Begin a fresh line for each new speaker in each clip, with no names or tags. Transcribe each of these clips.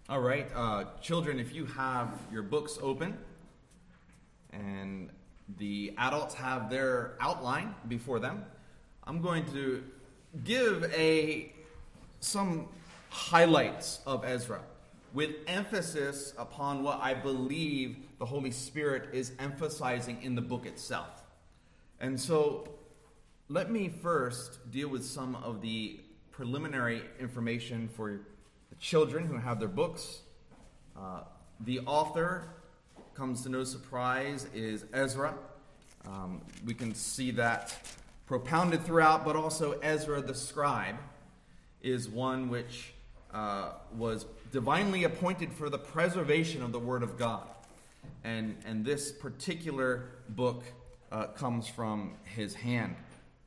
All right, children, if you have your books open and the adults have their outline before them, I'm going to give some highlights of Ezra with emphasis upon what I believe the Holy Spirit is emphasizing in the book itself. And so let me first deal with some of the preliminary information for the children who have their books. The author, comes to no surprise, is Ezra. We can see that propounded throughout, but also Ezra the scribe is one which was divinely appointed for the preservation of the Word of God. And this particular book comes from his hand.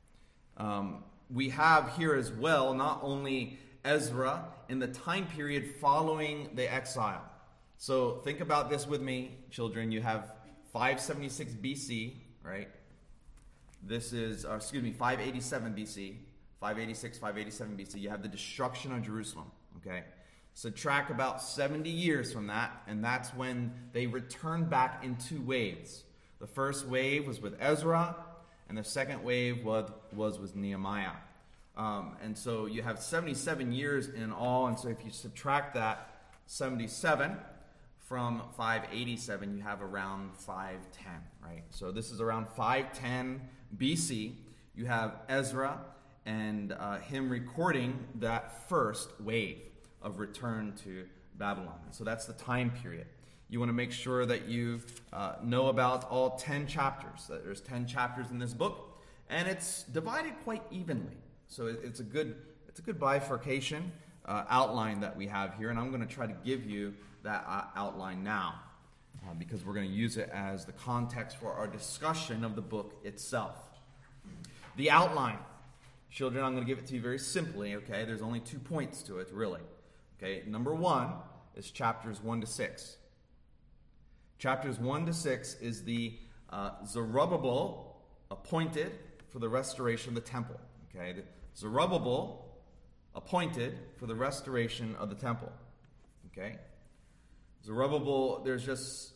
We have here as well not only Ezra in the time period following the exile. So think about this with me, children. You have 576 BC, right? This is, 587 BC, 586, 587 BC. You have the destruction of Jerusalem, okay? Subtract about 70 years from that, and that's when they returned back in two waves. The first wave was with Ezra, and the second wave was with Nehemiah. And so you have 77 years in all, and so if you subtract that 77 from 587, you have around 510, right? So this is around 510 BC. You have Ezra and him recording that first wave of return to Babylon. So that's the time period. You want to make sure that you know about all 10 chapters. There's 10 chapters in this book, and it's divided quite evenly. So it's a good bifurcation outline that we have here, and I'm going to try to give you that outline now because we're going to use it as the context for our discussion of the book itself. The outline, children, I'm going to give it to you very simply. Okay, there's only 2 points to it, really. Okay, number 1 is chapters 1 to 6. Chapters 1 to 6 is the Zerubbabel appointed for the restoration of the temple. Okay, Zerubbabel appointed for the restoration of the temple. Okay, Zerubbabel, there's just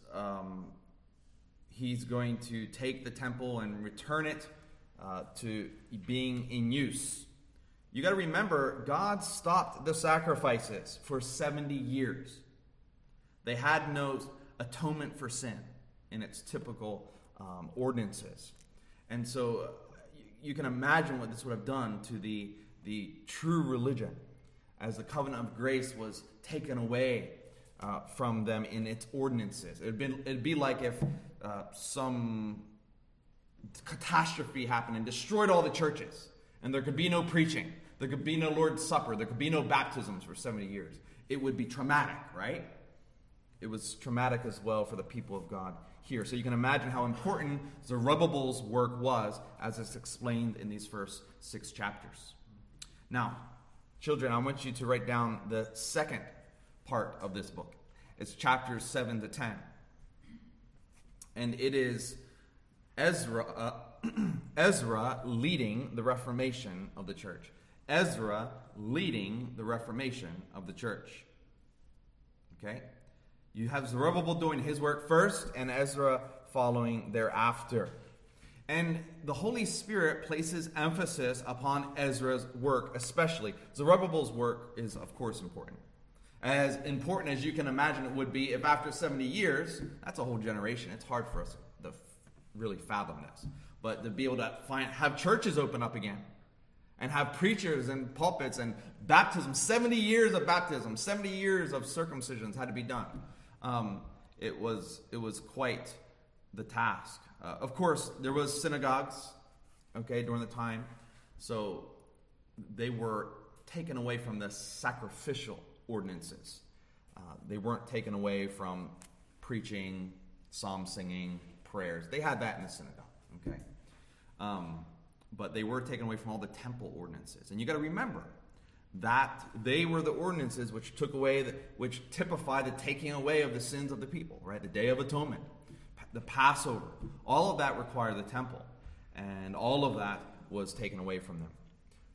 he's going to take the temple and return it to being in use. You got to remember, God stopped the sacrifices for 70 years. They had no atonement for sin in its typical ordinances. And so you can imagine what this would have done to the true religion as the covenant of grace was taken away from them in its ordinances. It'd be like if some catastrophe happened and destroyed all the churches, and there could be no preaching, there could be no Lord's Supper, there could be no baptisms for 70 years. It would be traumatic, right? It was traumatic as well for the people of God here. So you can imagine how important Zerubbabel's work was, as it's explained in these first 6 chapters. Now, children, I want you to write down the second part of this book. It's chapters 7 to 10. And it is Ezra leading the Reformation of the church. Ezra leading the Reformation of the church. Okay? You have Zerubbabel doing his work first and Ezra following thereafter. And the Holy Spirit places emphasis upon Ezra's work especially. Zerubbabel's work is, of course, important. As important as you can imagine it would be if after 70 years, that's a whole generation. It's hard for us to really fathom this. But to be able to have churches open up again and have preachers and pulpits and baptism, 70 years of baptism, 70 years of circumcisions had to be done. It was quite the task. Of course, there was synagogues, okay, during the time. So they were taken away from the sacrificial ordinances. They weren't taken away from preaching, psalm singing, prayers. They had that in the synagogue, okay? But they were taken away from all the temple ordinances. And you got to remember that they were the ordinances which which typify the taking away of the sins of the people, right? The Day of Atonement, the Passover, all of that required the temple. And all of that was taken away from them.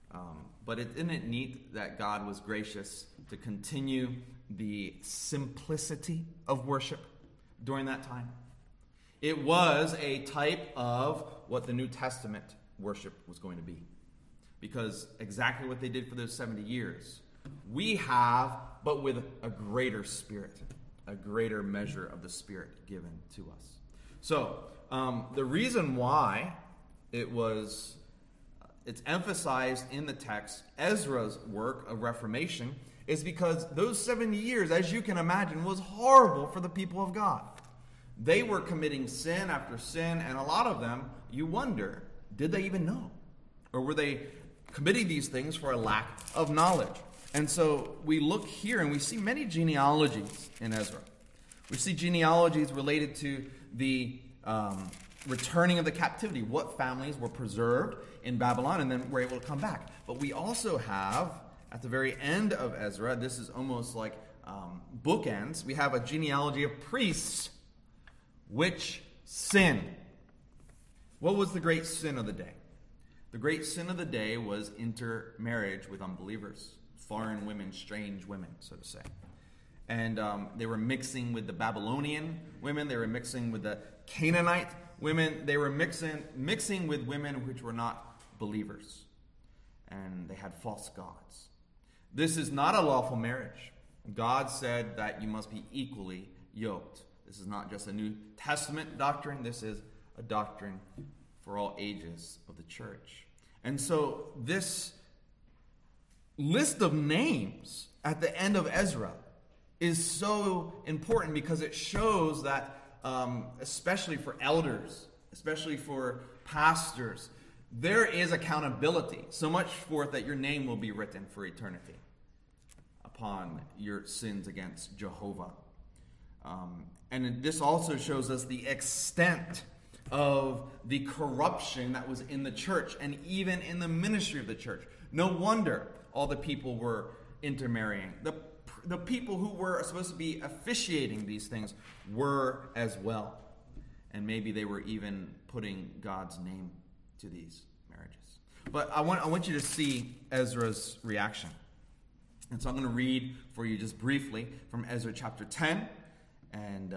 But isn't it neat that God was gracious to continue the simplicity of worship during that time? It was a type of what the New Testament worship was going to be. Because exactly what they did for those 70 years, we have, but with a greater spirit, a greater measure of the Spirit given to us. So, the reason why it's emphasized in the text, Ezra's work of reformation, is because those 70 years, as you can imagine, was horrible for the people of God. They were committing sin after sin, and a lot of them, you wonder, did they even know? Or were they committing these things for a lack of knowledge? And so we look here and we see many genealogies in Ezra. We see genealogies related to the returning of the captivity, what families were preserved in Babylon and then were able to come back. But we also have, at the very end of Ezra, this is almost like bookends, we have a genealogy of priests which sin. What was the great sin of the day? The great sin of the day was intermarriage with unbelievers, foreign women, strange women, so to say. And they were mixing with the Babylonian women. They were mixing with the Canaanite women. They were mixing with women which were not believers. And they had false gods. This is not a lawful marriage. God said that you must be equally yoked. This is not just a New Testament doctrine. This is a doctrine for all ages of the church. And so this list of names at the end of Ezra is so important because it shows that, especially for elders, especially for pastors, there is accountability. So much forth that your name will be written for eternity upon your sins against Jehovah. And this also shows us the extent of the corruption that was in the church and even in the ministry of the church. No wonder all the people were intermarrying. The people who were supposed to be officiating these things were as well. And maybe they were even putting God's name to these marriages. But I want you to see Ezra's reaction. And so I'm going to read for you just briefly from Ezra chapter 10. And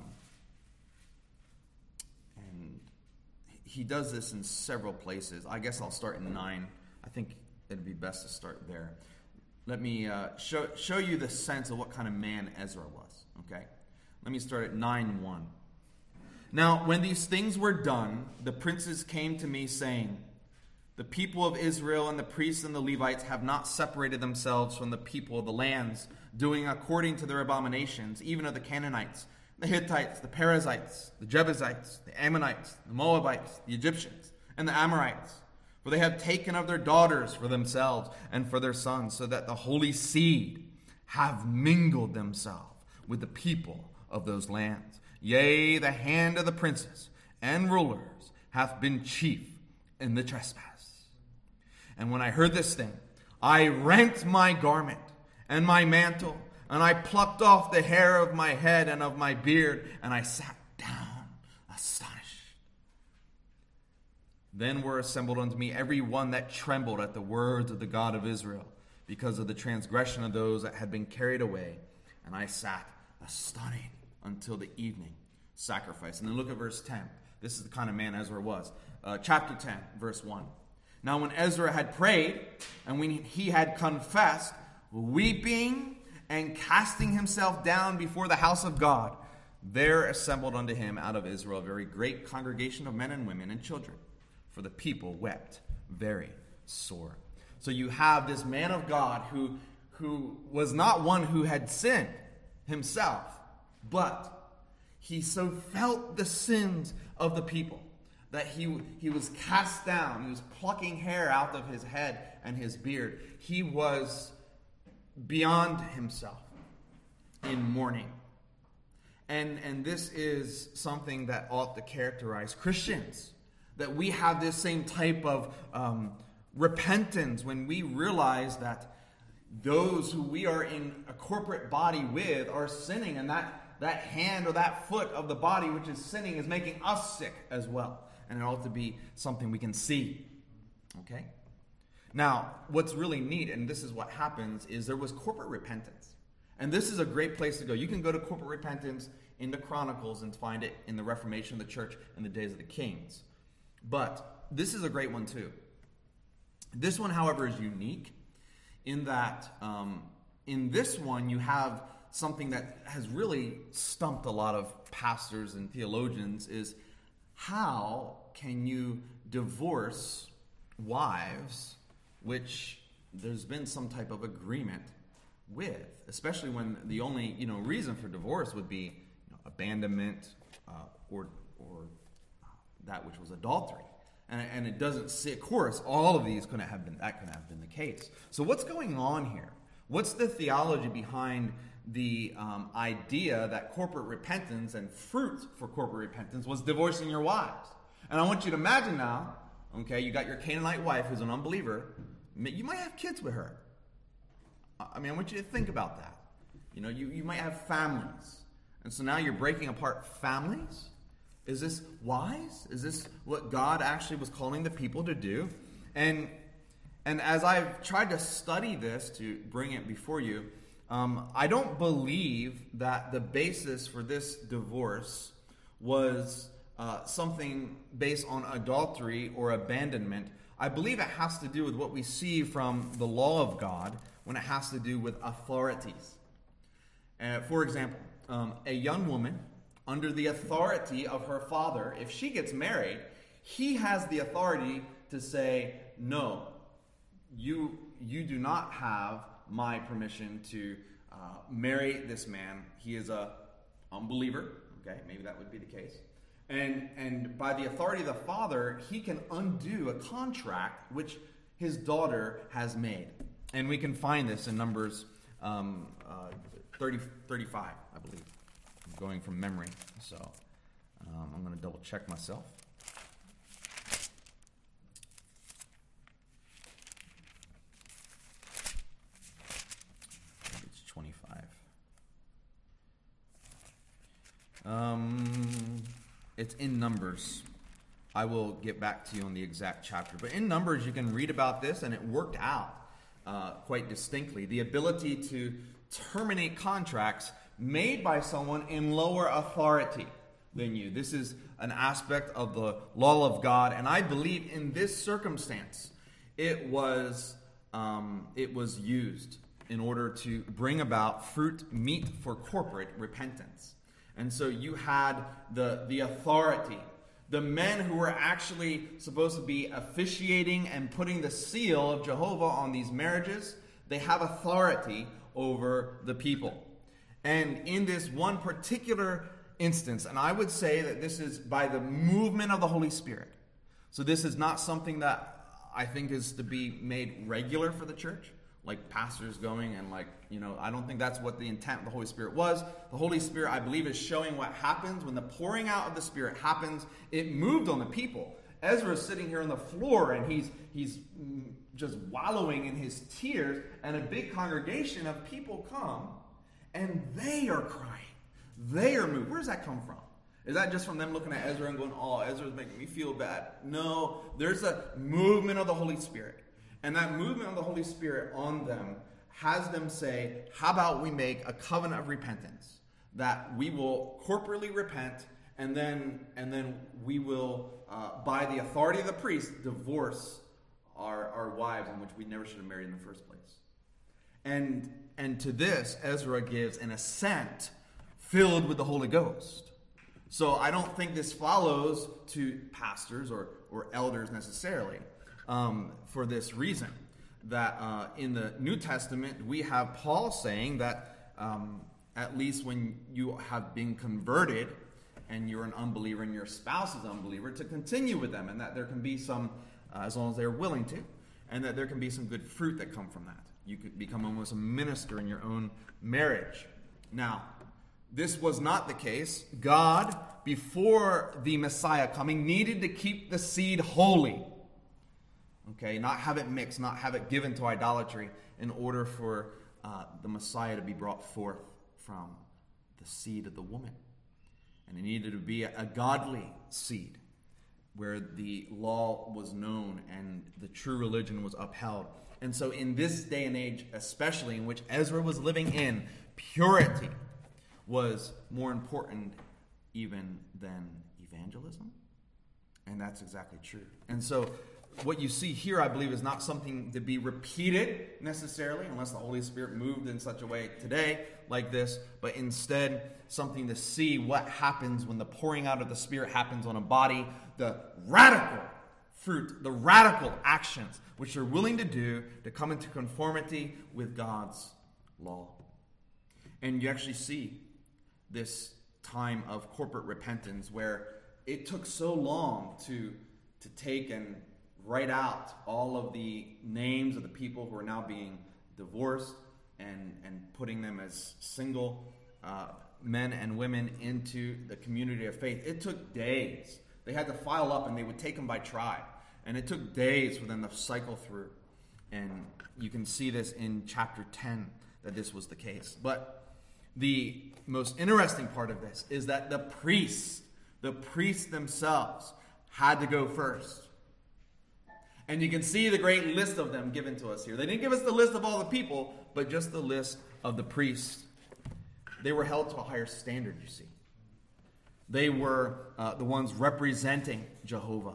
he does this in several places. I guess I'll start in 9. I think it'd be best to start there. Let me show you the sense of what kind of man Ezra was. Okay, let me start at 9:1. Now, when these things were done, the princes came to me, saying, "The people of Israel and the priests and the Levites have not separated themselves from the people of the lands, doing according to their abominations, even of the Canaanites, the Hittites, the Perizzites, the Jebusites, the Ammonites, the Moabites, the Egyptians, and the Amorites. For they have taken of their daughters for themselves and for their sons, so that the holy seed have mingled themselves with the people of those lands. Yea, the hand of the princes and rulers hath been chief in the trespass. And when I heard this thing, I rent my garment and my mantle, and I plucked off the hair of my head and of my beard, and I sat down astonished. Then were assembled unto me every one that trembled at the words of the God of Israel, because of the transgression of those that had been carried away. And I sat astonished until the evening sacrifice. And then look at verse 10. This is the kind of man Ezra was. Chapter 10, verse 1. Now when Ezra had prayed, and when he had confessed, weeping and casting himself down before the house of God, there assembled unto him out of Israel a very great congregation of men and women and children. For the people wept very sore. So you have this man of God who was not one who had sinned himself, but he so felt the sins of the people that he was cast down. He was plucking hair out of his head and his beard. He was beyond himself in mourning. And this is something that ought to characterize Christians. That we have this same type of repentance when we realize that those who we are in a corporate body with are sinning, and that hand or that foot of the body which is sinning is making us sick as well. And it ought to be something we can see. Okay? Now, what's really neat, and this is what happens, is there was corporate repentance. And this is a great place to go. You can go to corporate repentance in the Chronicles and find it in the Reformation of the church in the days of the kings. But this is a great one too. This one, however, is unique in that in this one you have something that has really stumped a lot of pastors and theologians, is how can you divorce wives which there's been some type of agreement with, especially when the only reason for divorce would be abandonment or that which was adultery. And it doesn't say, of course, all of these couldn't have been the case. So what's going on here? What's the theology behind the idea that corporate repentance and fruit for corporate repentance was divorcing your wives? And I want you to imagine now, okay, you got your Canaanite wife who's an unbeliever. You might have kids with her. I mean, I want you to think about that. You might have families. And so now you're breaking apart families? Is this wise? Is this what God actually was calling the people to do? And as I've tried to study this to bring it before you, I don't believe that the basis for this divorce was something based on adultery or abandonment. I believe it has to do with what we see from the law of God when it has to do with authorities. For example, a young woman under the authority of her father, if she gets married, he has the authority to say, no, you do not have my permission to marry this man. He is a unbeliever. Okay, maybe that would be the case. And by the authority of the father, he can undo a contract which his daughter has made. And we can find this in Numbers 35, I believe. I'm going from memory, so I'm going to double check myself. I think it's 25. It's in Numbers. I will get back to you on the exact chapter. But in Numbers, you can read about this, and it worked out quite distinctly. The ability to terminate contracts made by someone in lower authority than you. This is an aspect of the law of God, and I believe in this circumstance, it was used in order to bring about meat for corporate repentance. And so you had the authority, the men who were actually supposed to be officiating and putting the seal of Jehovah on these marriages. They have authority over the people. And in this one particular instance, and I would say that this is by the movement of the Holy Spirit. So this is not something that I think is to be made regular for the church, like pastors going and I don't think that's what the intent of the Holy Spirit was. The Holy Spirit, I believe, is showing what happens when the pouring out of the Spirit happens. It moved on the people. Ezra is sitting here on the floor, and he's just wallowing in his tears, and a big congregation of people come, and they are crying. They are moved. Where does that come from? Is that just from them looking at Ezra and going, oh, Ezra's making me feel bad? No, there's a movement of the Holy Spirit. And that movement of the Holy Spirit on them has them say, how about we make a covenant of repentance? That we will corporately repent, and then we will, by the authority of the priest, divorce our wives in which we never should have married in the first place. And to this, Ezra gives an assent filled with the Holy Ghost. So I don't think this follows to pastors or elders necessarily for this reason. That in the New Testament, we have Paul saying that at least when you have been converted and you're an unbeliever and your spouse is an unbeliever, to continue with them, and that there can be some, as long as they're willing to, and that there can be some good fruit that come from that. You could become almost a minister in your own marriage. Now, this was not the case. God, before the Messiah coming, needed to keep the seed holy. Okay, not have it mixed, not have it given to idolatry, in order for the Messiah to be brought forth from the seed of the woman. And it needed to be a godly seed. where the law was known and the true religion was upheld. And so in this day and age, especially in which Ezra was living in, purity was more important even than evangelism. And that's exactly true. And so what you see here, I believe, is not something to be repeated necessarily, unless the Holy Spirit moved in such a way today like this, but instead something to see what happens when the pouring out of the Spirit happens on a body, the radical fruit, the radical actions which they're willing to do to come into conformity with God's law. And you actually see this time of corporate repentance where it took so long to take and write out all of the names of the people who are now being divorced and putting them as single men and women into the community of faith. It took days. They had to file up and they would take them by tribe. And it took days for them to cycle through. And you can see this in chapter 10 that this was the case. But the most interesting part of this is that the priests themselves had to go first. And you can see the great list of them given to us here. They didn't give us the list of all the people, but just the list of the priests. They were held to a higher standard, you see. They were the ones representing Jehovah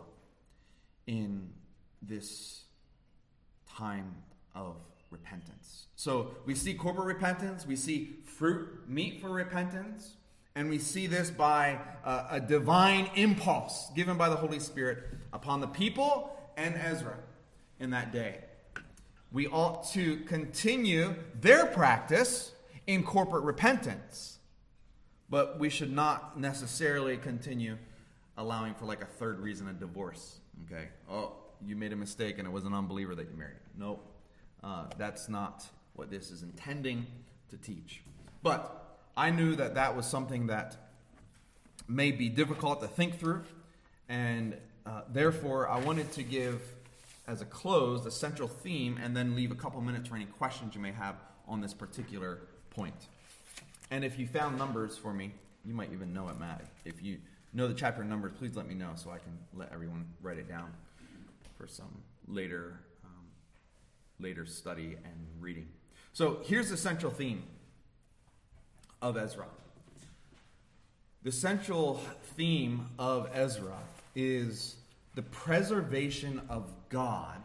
in this time of repentance. So we see corporate repentance, we see fruit, meat for repentance, and we see this by a divine impulse given by the Holy Spirit upon the people and Ezra in that day. We ought to continue their practice in corporate repentance, but we should not necessarily continue allowing for like a third reason of divorce. Okay, oh, you made a mistake and it was an unbeliever that you married. Nope, that's not what this is intending to teach. But I knew that that was something that may be difficult to think through, and therefore I wanted to give, as a close, the central theme, and then leave a couple minutes for any questions you may have on this particular point. And if you found Numbers for me, you might even know it, Matt. If you know the chapter Numbers, please let me know so I can let everyone write it down for some later study and reading. So here's the central theme of Ezra. The central theme of Ezra is the preservation of God,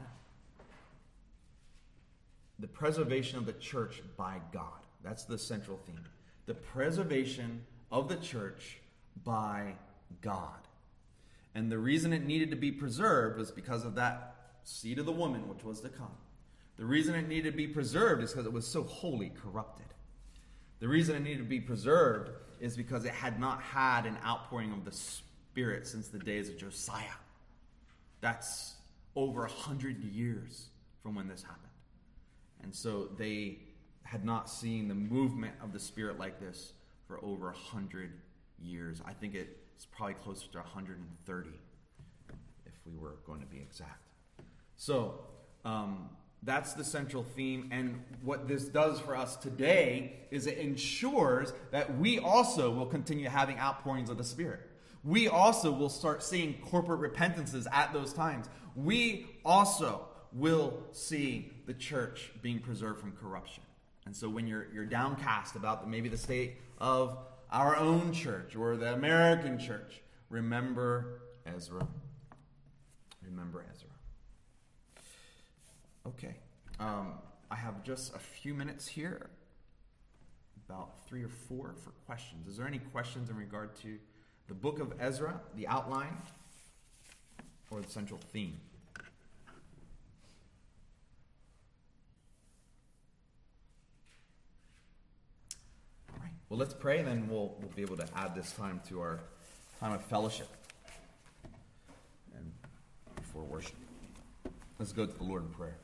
the preservation of the church by God. That's the central theme. The preservation of the church by God. And the reason it needed to be preserved was because of that seed of the woman which was to come. The reason it needed to be preserved is because it was so wholly corrupted. The reason it needed to be preserved is because it had not had an outpouring of the Spirit since the days of Josiah. That's over 100 years from when this happened. And so they had not seen the movement of the Spirit like this for over 100 years. I think it's probably closer to 130 if we were going to be exact. So that's the central theme. And what this does for us today is it ensures that we also will continue having outpourings of the Spirit. We also will start seeing corporate repentances at those times. We also will see the church being preserved from corruption. And so when you're downcast about maybe the state of our own church or the American church, remember Ezra. Remember Ezra. Okay. I have just a few minutes here, about 3 or 4 for questions. Is there any questions in regard to the book of Ezra, the outline, or the central theme? All right. Well, let's pray, and then we'll be able to add this time to our time of fellowship and before worship. Let's go to the Lord in prayer.